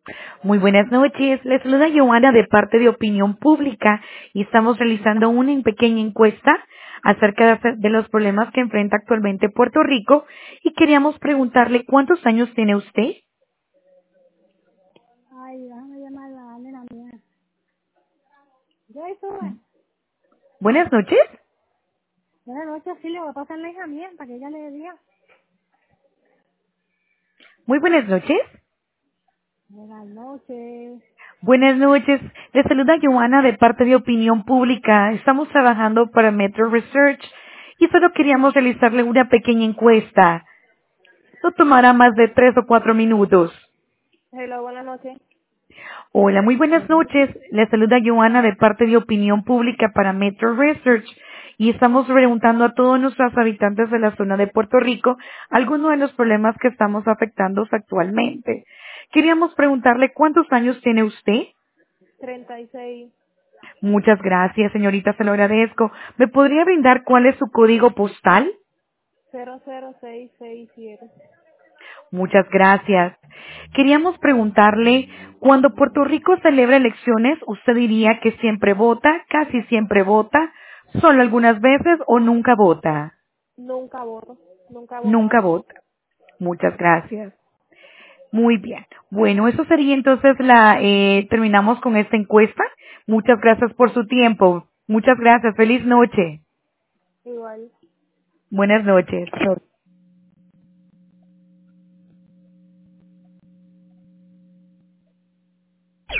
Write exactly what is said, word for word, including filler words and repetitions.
Muy buenas noches. Les saluda Joana de parte de Opinión Pública y estamos realizando una pequeña encuesta acerca de de los problemas que enfrenta actualmente Puerto Rico y queríamos preguntarle cuántos años tiene usted. Ay, déjame llamar a la nena mía. Yo estuve. Buenas noches. Buenas noches, sí, le voy a pasar la hija mía para que ella le diga. Muy buenas noches. Buenas noches. Buenas noches. Les saluda Joana de parte de Opinión Pública. Estamos trabajando para Metro Research y solo queríamos realizarle una pequeña encuesta. No tomará más de tres o cuatro minutos. Hello, buenas noches. Hola, muy buenas noches. Les saluda Joana de parte de Opinión Pública para Metro Research y estamos preguntando a todos nuestros habitantes de la zona de Puerto Rico algunos de los problemas que estamos afectando actualmente. Queríamos preguntarle cuántos años tiene usted. treinta y seis. Muchas gracias, señorita, se lo agradezco. ¿Me podría brindar cuál es su código postal? cero cero seis seis siete. Muchas gracias. Queríamos preguntarle, cuando Puerto Rico celebra elecciones, ¿usted diría que siempre vota, casi siempre vota, solo algunas veces o nunca vota? Nunca voto. Nunca he Nunca votado. vota. Muchas gracias. Muy bien. Bueno, eso sería entonces la, eh, terminamos con esta encuesta. Muchas gracias por su tiempo. Muchas gracias. Feliz noche. Igual. Buenas noches.